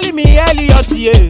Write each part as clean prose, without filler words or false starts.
calling me Elliot, yeah.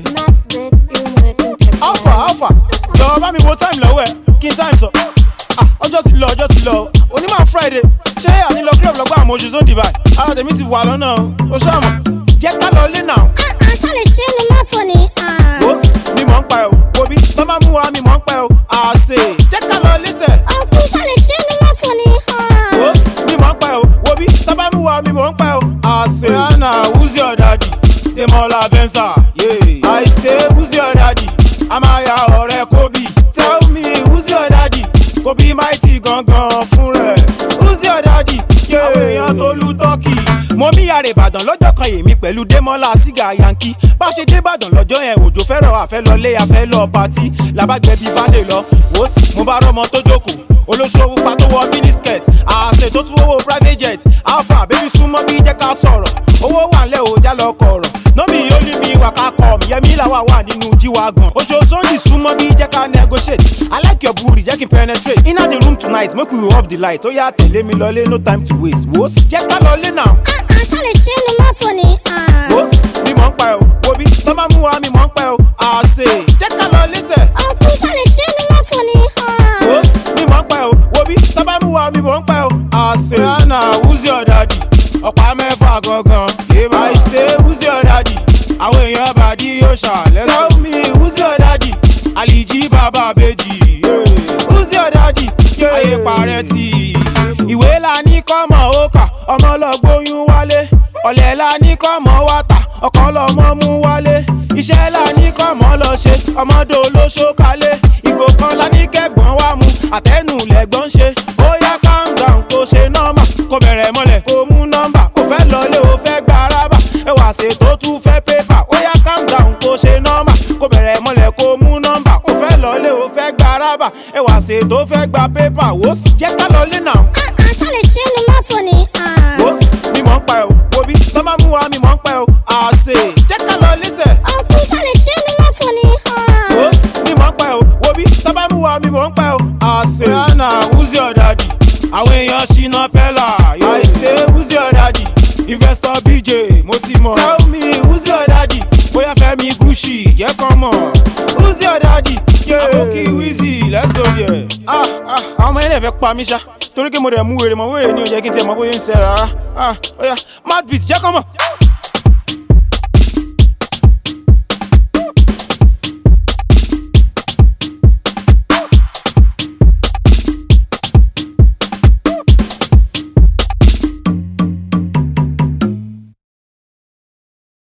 Alpha. Jọ̀wọ́ bá mi wo time lọ́wọ́ ẹ̀, kí n time sọ. Ọjọ́ ti lọ. Onímọ̀ Friday, ṣé àní lọ club lọ́gbà àwọn oṣù zone divide? Ara tèmi ti wà lọ́nà o ṣàmọ̀. Jẹ́ ká lọ lé náà. Ṣálẹ̀ ṣé inú mọ́tò ni? Bọ́sì mi mọ̀ ń pa ẹ̀ o, Bobi, tọ́ bá mú wa mi mọ̀ ń pa ẹ̀ o. Àṣẹ, jẹ́ ká lọ lẹ́sẹ̀. Ọkùn ṣálẹ̀ ṣé inú mọ́tò ni? Bọ́sì mi mọ̀ ń pa ẹ̀ o, Bobi, tọ́ bá mú wa mi mọ̀ ń pa ẹ̀ o. Àṣẹ, Anna, who's your daddy? Demola Venza, yeah. I say, who's your daddy? Amaya ọ̀rẹ́ Kobe. Tell me, who's your daddy? Kobe mighty gangan fún rẹ̀. Who's your daddy? Àwọn èèyàn tó lu tọ́kì. Mo mí àrè Ìbàdàn lọ́jọ́ kan èmi pẹ̀lú Démọ́lá Sígà Yankee. Bá ṣe dé Ìbàdàn lọ́jọ́ yẹn òjò fẹ́ràn àfẹ́ lọlé àfẹ́ lọ pàtí. Làbágbẹ́bí Fádé lọ. Wò sí, mo bá rọ́mọ tó jókòó. Olóṣòwò pa tó wọ miniskirt. Àṣẹ tó tún owó private jet. Alpha baby súnmọ́ bí jẹ́ ká sọ̀rọ̀. Owó wà ńlẹ̀ ò já lọ kọ̀rọ̀. Nómi ó ní mi wà ká kọ̀ mí. Yẹmí làwà wà nínú G-Wagon. Oṣooṣọ́ndì súnmọ́ bí jẹ́ ká negotiate. I like your booty, jẹ́ kí n penetrate. Inna the room tonight, make we off the light. Ó yá tẹ̀lé mi lọlé, no time to waste. Wò sí, jẹ́ ká lọlé náà. Ṣálẹ̀ ṣé inú mọ́tò ni? Bọ́sì mi mọ̀ ń pa ẹ̀ o, Bobi, tọ́ bá mú wa mi mọ̀ ń pa ẹ̀ o. Àṣẹ, jẹ́ ká lọ lẹ́sẹ̀. Ọkùn ṣálẹ̀ ṣé inú mọ́tò ni? Bọ́sì mi mọ̀ ń pa ẹ̀ o, Bobi, tọ́ bá mú wa mi mọ̀ ń pa ẹ̀ o. Àṣẹ, Anna, who's your daddy? Ọ̀pá mẹ́fà gangan. I say, who's your daddy? Àwọn èèyàn bàdí yóò ṣàlẹ́. Tell me, who's your daddy? Aliji Baba Beji. Who's your daddy? Ayé parẹ́ tì. Ìwé la ní kọ́mọ ó kà, ọmọ lọ gbóyún wálé. Ọ̀lẹ la ní kọ́mọ wá tà, ọkọ lọmọ mú wálé. Iṣẹ́ la ní kọ́mọ lọ ṣe, ọmọdé olóṣó kalẹ̀. Ìgò kan la ní kẹ́gbọ́n wá mu, àtẹnu lẹ́gbọ́n ṣe. Ó yá calm down kó ṣe nọ́mbà, kó bẹ̀rẹ̀ mọ́lẹ̀ kó mú nọ́mbà. Ó fẹ́ lọlé ó fẹ́ gba arábà, ẹwà ṣètò tún fẹ́ pépà. Ó yá calm down kó ṣe nọ́mbà, kó bẹ̀rẹ̀ mọ́lẹ̀ kó mú nọ́mbà. Ó fẹ́ lọlé ó fẹ́ gba arábà, ẹwà ṣètò fẹ́ gba pépà. Wò sí, jẹ́ ká lọlé náà. Ṣálẹ̀ ṣé inú mọ́tò ni? Bọ́sì mi mọ̀ ń pa ẹ̀ o, Bobi, tọ́ bá mú wa mi mọ̀ ń pa ẹ̀ o. Àṣẹ, jẹ́ ká lọ lẹ́sẹ̀. Ọkùn ṣálẹ̀ ṣé inú mọ́tò ni? Bọ́sì mi mọ̀ ń pa ẹ̀ o, Bobi, tọ́ bá mú wa mi mọ̀ ń pa ẹ̀ o. Àṣẹ, Anna, who's your daddy? Àwọn èèyàn ṣìnà pẹ́lá. I say, who's your daddy? Investor BJ, mo ti mọ̀. Tell me, who's your daddy? Bóyá Fẹ́mi Gucci, jẹ́ kán mọ̀. Who's your daddy? Aboki Wizzy, let's go there. Àwọn ọmọ yẹn lè fẹ́ pa mí ṣá. Torí pé mo rẹ̀ mú wèrè mọ́ wèrè ní ó jẹ́ kí n tiẹ̀ mọ̀ bóyá ń ṣe rárá. Ó yá, Mad Beat, jẹ́ kán mọ̀.